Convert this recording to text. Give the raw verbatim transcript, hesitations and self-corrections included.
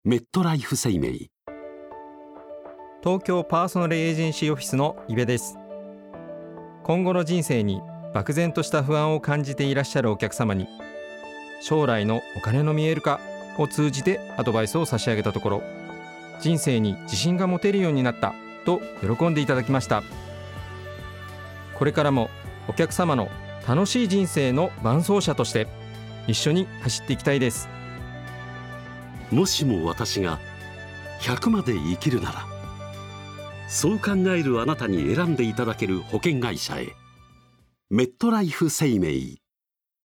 メットライフ生命。 東京パーソナルエージェンシーオフィスの伊部です。今後の人生に漠然とした不安を感じていらっしゃるお客様に、将来のお金の見える化を通じてアドバイスを差し上げたところ、人生に自信が持てるようになったと喜んでいただきました。これからもお客様の楽しい人生の伴走者として一緒に走っていきたいです。 もしも私がひゃくまで生きるなら、そう考えるあなたに選んでいただける保険会社へ。メットライフ生命。